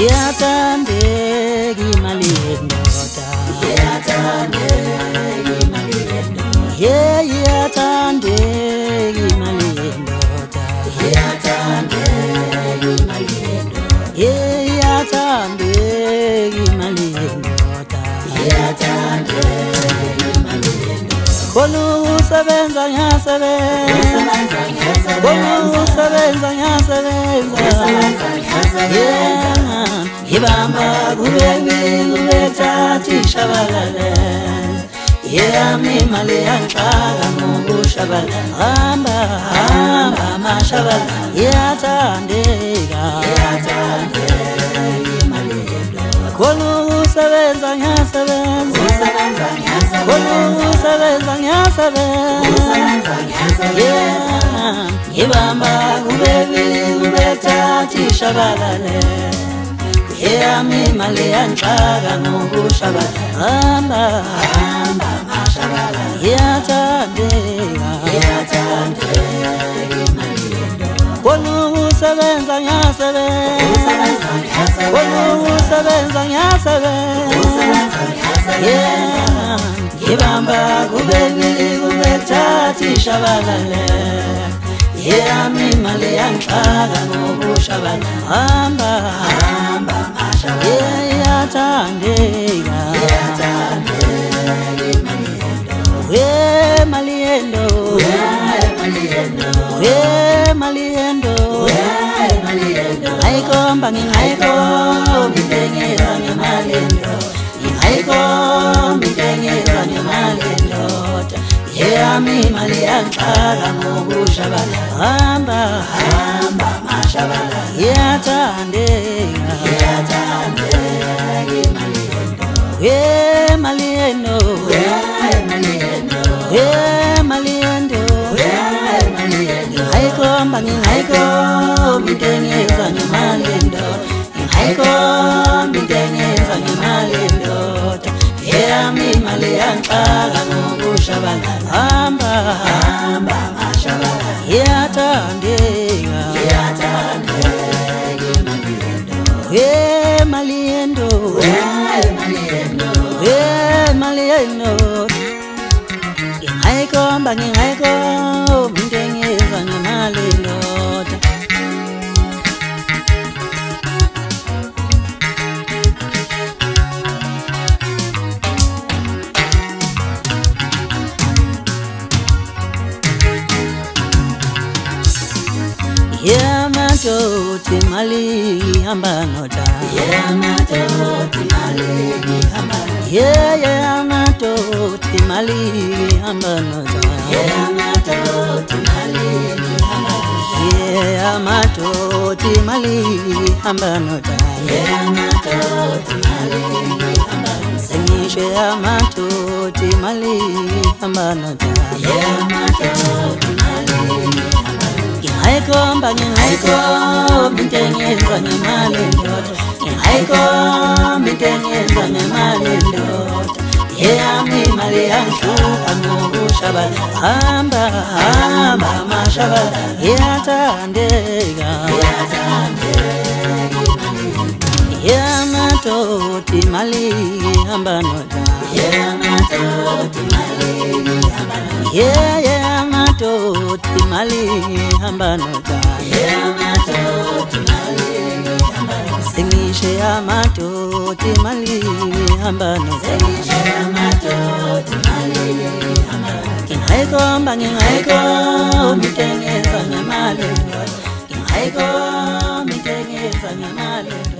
Iyathandeka imali yendoda, iyathandeka imali yendoda, iyathandeka imali yendoda, iyathandeka imali yendoda, iyathandeka imali yendoda, iyathandeka imali yendoda. Khona usebenza ngiyasebenza, khona usebenza ngiyasebenza, ngibamba kubethatha ishabalala, yami imali yangihlaka ngokushabalala, hamba hamba mashabalala, iyathandeka imali yendoda. Khona usebenza ngiyasebenza, khona usebenza ngiyasebenza, ngibamba kubethatha ishabalala, yami imali yangihlaka ngokushabalala, hamba hamba mashabalala, iyathandeka imali yendoda. Khona usebenza ngiyasebenza, khona usebenza ngiyasebenza, ngibamba kubethatha ishabalala, yami imali yangihlaka ngokushabalala, hamba hamba mashabalala, iyathandeka imali yendoda, imali yendoda, imali yendoda, ngayikhombha ngingayikhomba intengenza ngemali yendoda, ngayikhombha intengenza ngemali yendoda, yami imali yangihlaka ngokushabalala, hamba hamba mashabalala, iyathandeka imali yendoda, imali yendoda, imali yendoda, ngayikhombha ngingayikhomba intengenza ngemali yendoda, ngayikhombha intengenza ngemali yendoda, yami imali yangihlaka ngokushabalala, hamba hamba mashabalala, iyathandeka imali yendoda, imali yendoda, ngingayikhombha intengenza ngemali yendoda. Yamadoti mali hamba noda, yamadoti mali hamba noda, yamadoti mali hamba noda, yamadoti mali hamba noda, yamadoti mali hamba noda, yamadoti mali hamba noda, sengishe yamadoti mali hamba noda, yamadoti mali hamba noda. Ngayikhombha intengenza ngemali yendoda, ngayikhombha intengenza ngemali yendoda, yami imali yangihlupha ngokushabalala, hamba hamba mashabalala, iyathandeka yamadoti mali hamba noda, yamadoti mali hamba noda, yamadoti mali hamba noda, yamadoti mali hamba noda, sengishe yamadoti mali hamba noda, sengishe yamadoti mali hamba noda, ngayikhombha intengenza ngemali yendoda, ngayikhombha intengenza ngemali.